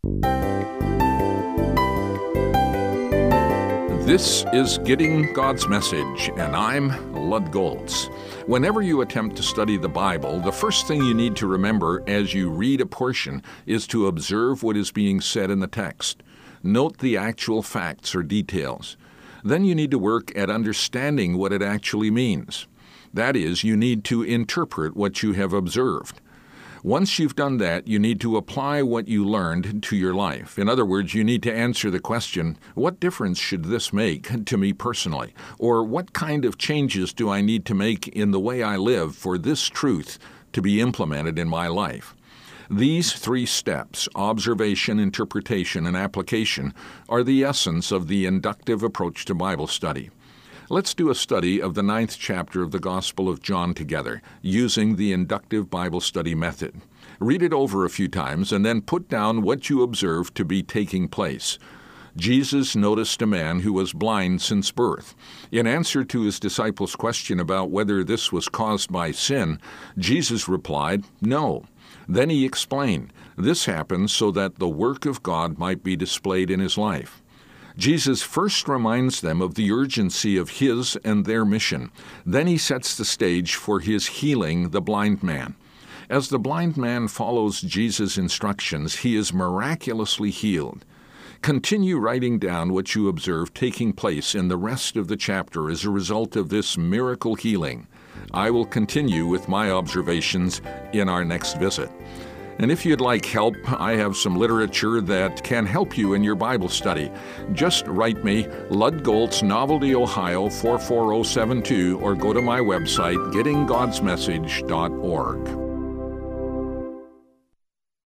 This is Getting God's Message, and I'm Lud Goltz. Whenever you attempt to study the Bible, the first thing you need to remember as you read a portion is to observe what is being said in the text. Note the actual facts or details. Then you need to work at understanding what it actually means. That is, you need to interpret what you have observed. Once you've done that, you need to apply what you learned to your life. In other words, you need to answer the question, what difference should this make to me personally? Or what kind of changes do I need to make in the way I live for this truth to be implemented in my life? These three steps, observation, interpretation, and application, are the essence of the inductive approach to Bible study. Let's do a study of the 9th chapter of the Gospel of John together, using the inductive Bible study method. Read it over a few times and then put down what you observe to be taking place. Jesus noticed a man who was blind since birth. In answer to his disciples' question about whether this was caused by sin, Jesus replied, "No." Then he explained, "This happened so that the work of God might be displayed in his life." Jesus first reminds them of the urgency of his and their mission. Then he sets the stage for his healing the blind man. As the blind man follows Jesus' instructions, he is miraculously healed. Continue writing down what you observe taking place in the rest of the chapter as a result of this miracle healing. I will continue with my observations in our next visit. And if you'd like help, I have some literature that can help you in your Bible study. Just write me, Lud Goltz, Novelty, Ohio 44072, or go to my website, gettinggodsmessage.org.